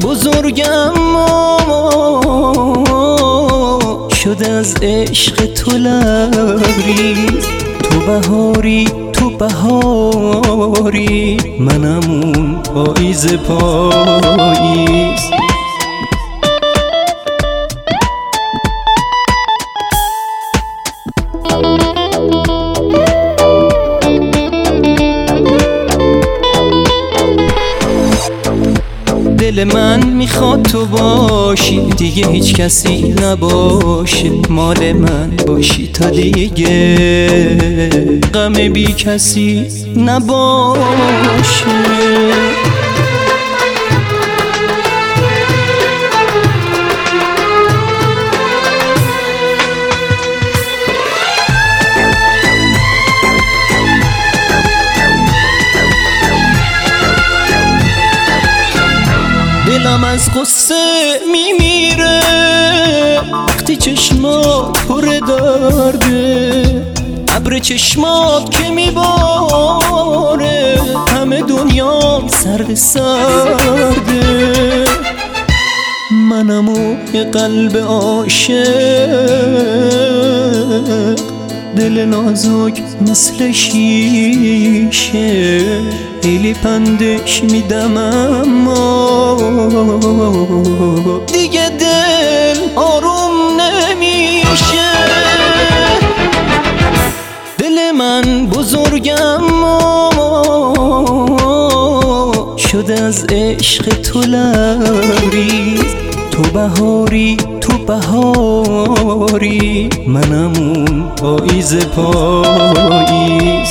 بزرگم شد از عشق تو لبریز. تو بهاری تو بهاری منم اون پاییز پاییز. دل من میخواد تو باشی دیگه هیچ کسی نباشه، مال من باشی تا دیگه غم بی کسی نباشه. دلم از قصه میمیره وقتی چشمات پر درده، ابر چشمات که میباره همه دنیا سرد سرده. منم و یه قلب عاشق، دل نازک مثل شیشه، خیلی پندش میدم اما دیگه دل آروم نمیشه. دل من بزرگم شد از عشق تو لبریز. تو بهاری تو بهاری منم اون پاییز پاییز.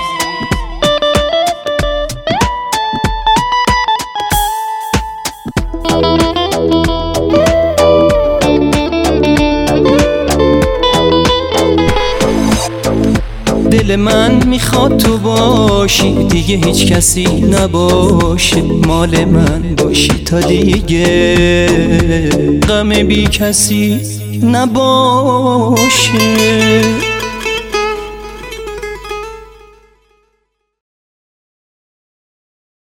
دل من میخواد تو باشی دیگه هیچ کسی نباشه، مال من باشی تا دیگه غم بی کسی نباشه.